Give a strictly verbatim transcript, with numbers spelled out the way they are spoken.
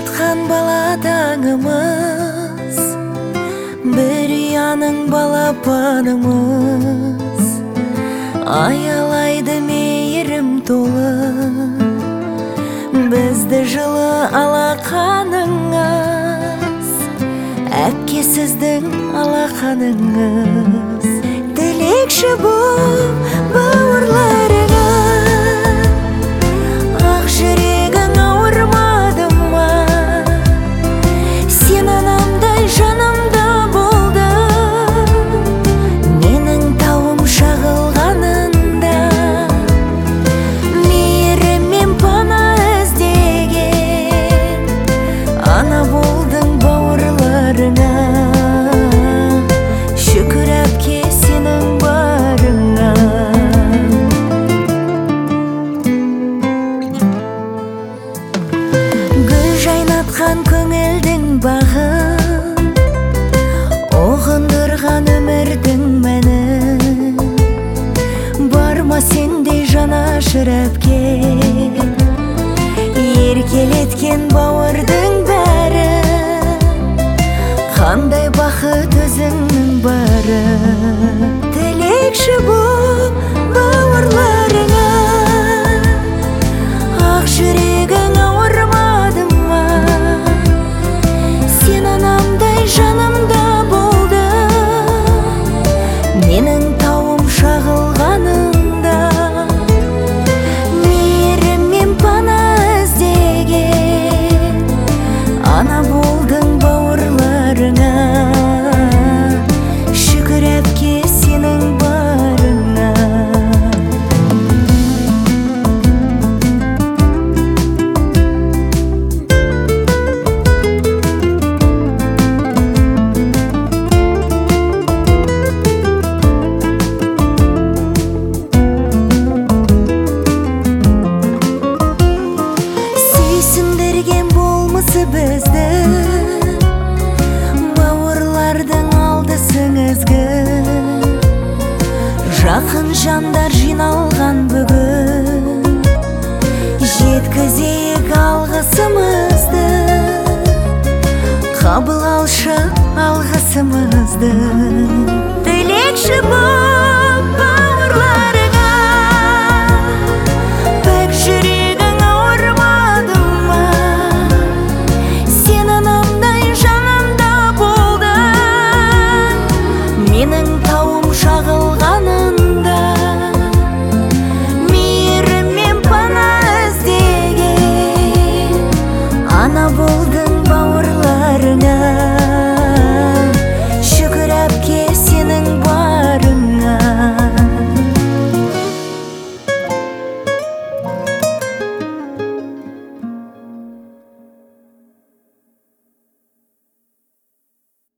жайнатқан бала таңымыз, бір ұяның балапанымыз, аялайды мейірім толы, бізді жылы алақаныңыз, әпке сіздің алақаныңыз. Тілекші боп бауырларыңа, ақ жүрегің ауырмады ма? Сен анамдай жанымда болды, менің тауым шағылғанында. Мейіріммен пана іздеген ана болдың бауырларыңа. Шүкір әпке сенің барыңа. Гүл жайнатқан көңілдің бағын, оғындырған өмірдің мәні. Барма сендей жанашыр әпке, еркелеткен бауырдың бәрі. Қандай бақыт өзіңнің бары. Тілекші боп бауырларыңа, ақ жүрегің ауырмады ма? Сен анамдай жанымда болды, менің тауым шағылғанында. Мейіріммен пана іздеген ана болдың бауырларыңа. Шүкір әпке сенің барыңа. Сүйсіндірген болмысы бізді, бауырлардың алдысың ізгі. Жақын жандар жиналған бүгін, жеткізейік алғысымызды. Қабыл алшы алғысымызды.